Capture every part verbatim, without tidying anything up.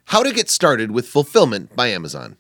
How to get started with fulfillment by Amazon.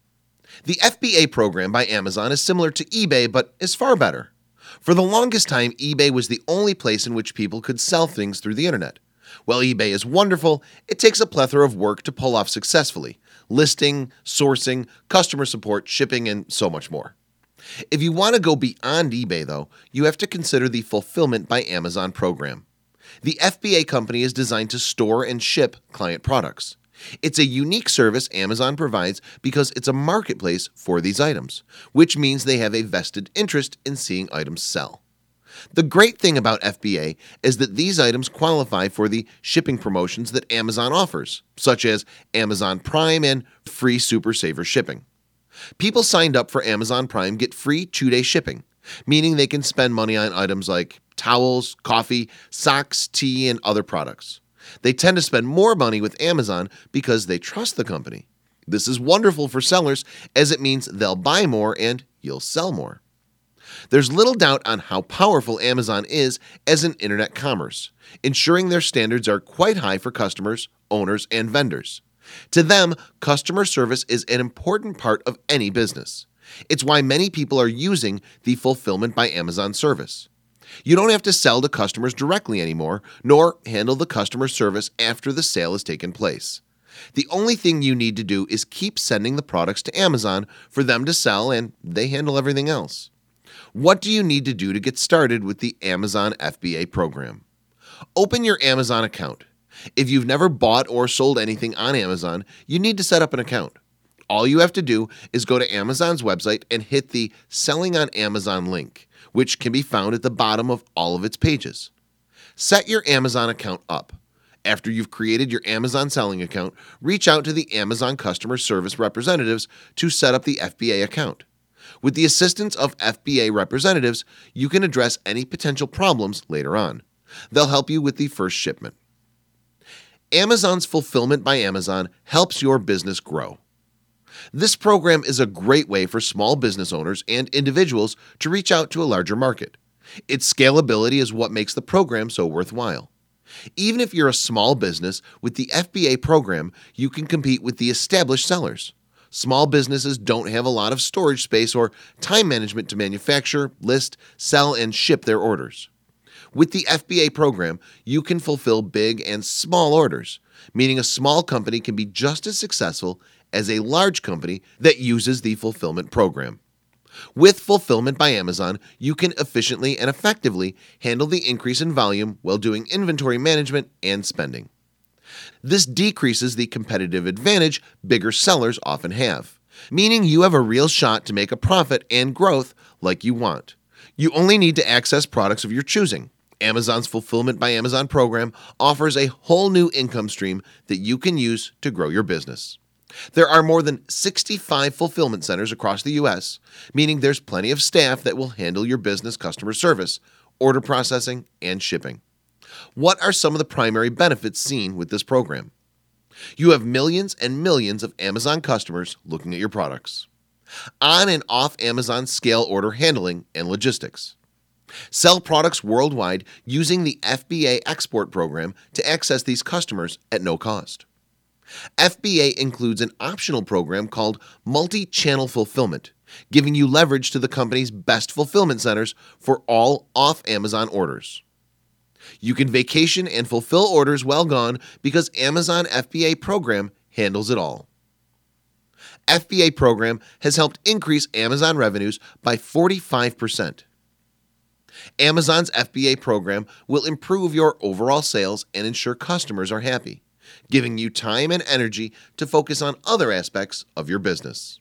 The F B A program by Amazon is similar to eBay, but is far better. For the longest time, eBay was the only place in which people could sell things through the internet. While eBay is wonderful, it takes a plethora of work to pull off successfully: listing, sourcing, customer support, shipping, and so much more. If you want to go beyond eBay, though, you have to consider the Fulfillment by Amazon program. The F B A company is designed to store and ship client products. It's a unique service Amazon provides because it's a marketplace for these items, which means they have a vested interest in seeing items sell. The great thing about F B A is that these items qualify for the shipping promotions that Amazon offers, such as Amazon Prime and free Super Saver shipping. People signed up for Amazon Prime get free two-day shipping, meaning they can spend money on items like towels, coffee, socks, tea, and other products. They tend to spend more money with Amazon because they trust the company. This is wonderful for sellers, as it means they'll buy more and you'll sell more. There's little doubt on how powerful Amazon is as an internet commerce, ensuring their standards are quite high for customers, owners, and vendors. To them, customer service is an important part of any business. It's why many people are using the Fulfillment by Amazon service. You don't have to sell to customers directly anymore, nor handle the customer service after the sale has taken place. The only thing you need to do is keep sending the products to Amazon for them to sell, and they handle everything else. What do you need to do to get started with the Amazon F B A program? Open your Amazon account. If you've never bought or sold anything on Amazon, you need to set up an account. All you have to do is go to Amazon's website and hit the Selling on Amazon link, which can be found at the bottom of all of its pages. Set your Amazon account up. After you've created your Amazon selling account, reach out to the Amazon customer service representatives to set up the F B A account. With the assistance of F B A representatives, you can address any potential problems later on. They'll help you with the first shipment. Amazon's Fulfillment by Amazon helps your business grow. This program is a great way for small business owners and individuals to reach out to a larger market. Its scalability is what makes the program so worthwhile. Even if you're a small business, with the F B A program, you can compete with the established sellers. Small businesses don't have a lot of storage space or time management to manufacture, list, sell, and ship their orders. With the F B A program, you can fulfill big and small orders, meaning a small company can be just as successful as a large company that uses the fulfillment program. With Fulfillment by Amazon, you can efficiently and effectively handle the increase in volume while doing inventory management and spending. This decreases the competitive advantage bigger sellers often have, meaning you have a real shot to make a profit and growth like you want. You only need to access products of your choosing. Amazon's Fulfillment by Amazon program offers a whole new income stream that you can use to grow your business. There are more than sixty-five fulfillment centers across the U S, meaning there's plenty of staff that will handle your business customer service, order processing, and shipping. What are some of the primary benefits seen with this program? You have millions and millions of Amazon customers looking at your products. On and off Amazon scale order handling and logistics. Sell products worldwide using the F B A export program to access these customers at no cost. F B A includes an optional program called Multi-Channel Fulfillment, giving you leverage to the company's best fulfillment centers for all off-Amazon orders. You can vacation and fulfill orders while gone because Amazon F B A program handles it all. F B A program has helped increase Amazon revenues by forty-five percent. Amazon's F B A program will improve your overall sales and ensure customers are happy, giving you time and energy to focus on other aspects of your business.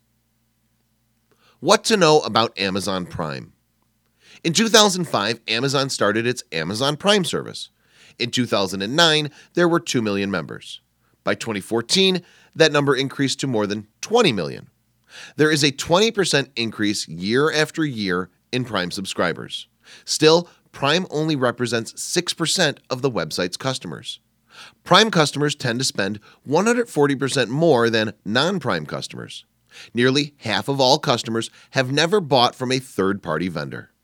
What to know about Amazon Prime? In two thousand five, Amazon started its Amazon Prime service. In two thousand nine, there were two million members. By twenty fourteen, that number increased to more than twenty million. There is a twenty percent increase year after year in Prime subscribers. Still, Prime only represents six percent of the website's customers. Prime customers tend to spend one hundred forty percent more than non-Prime customers. Nearly half of all customers have never bought from a third-party vendor.